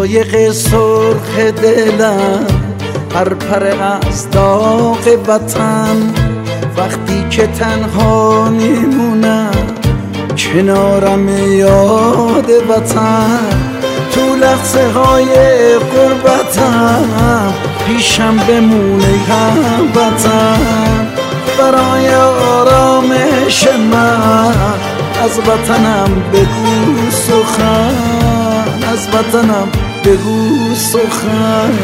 قایق سرخ دلم پرپر از داغ وطن، وقتی که تنها میمونم کنارم یاد وطن، تو لحظه های غربتم پیشم بمونه هموطن، برای آرامش من از وطنم بگو سخن، از وطنم بگو سخن.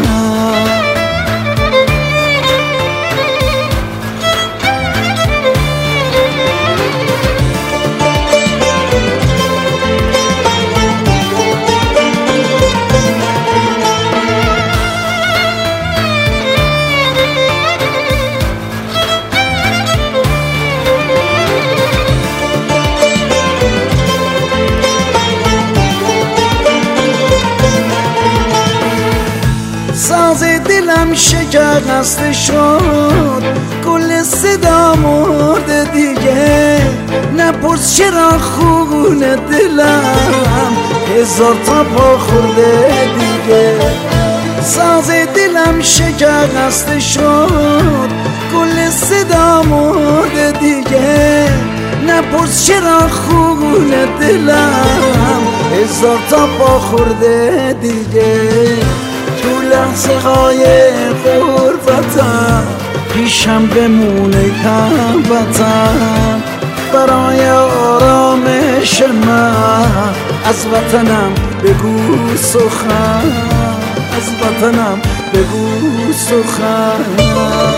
ساز دلم شکسته شد، کل صدا مرده دیگه، نپرس چرا خون دلم هزار تا پا خورده دیگه. ساز دلم شکسته شد، کل صدا مرده دیگه، نپرس چرا خون دلم هزار تا پا خورده دیگه. تو لحظه های غربتم پیشم بمونه هموطن، برای آرامش من از وطنم بگو سخن، از وطنم بگو سخن.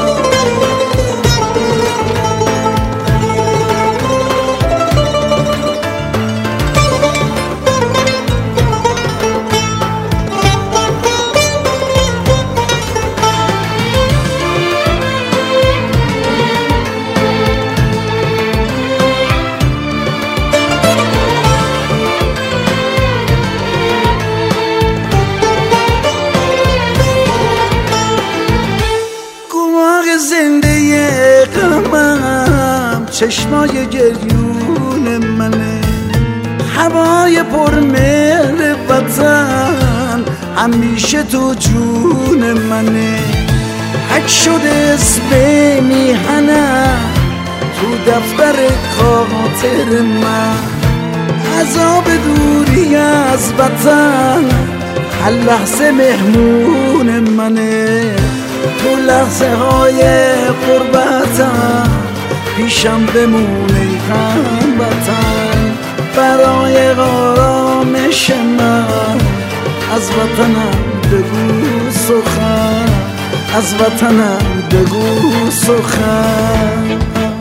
زنده غمم چشمای گریون منه، هوای پرمهر وطن همیشه تو جون منه، حک شده اسم میهنم تو دفتر خاطر من، عذاب دوری از وطن هر لحظه مهمون منه، تو لحظه های غربتم پیشم بمونه هموطن، برای آرامش من از وطنم بگو سخن، از وطنم بگو سخن.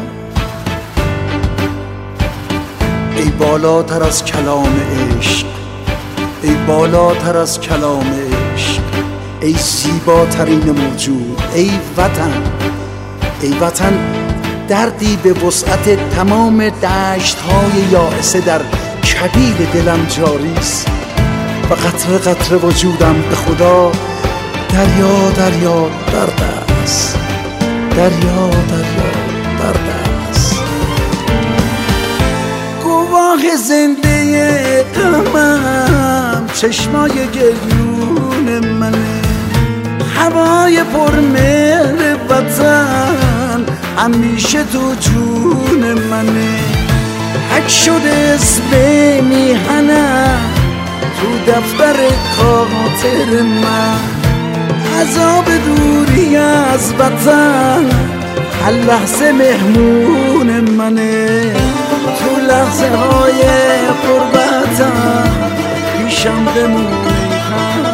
ای بالاتر از کلام عشق، ای بالاتر از کلام عشق، ای زیباترین موجود، ای وطن، ای وطن، دردی به وسعت تمام دشت‌های یائسه در کبیر دلم جاریست و قطره قطره وجودم به خدا دریا دریا درد است، دریا دریا درد است. گواه زنده غمم چشمای گریون منه، هوای پرمهر وطن همیشه تو جون منه، حک شده اسم میهنم تو دفتر خاطر من، عذاب دوری از وطن هر لحظه مهمون منه، تو لحظه های غربتم پیشم بمونه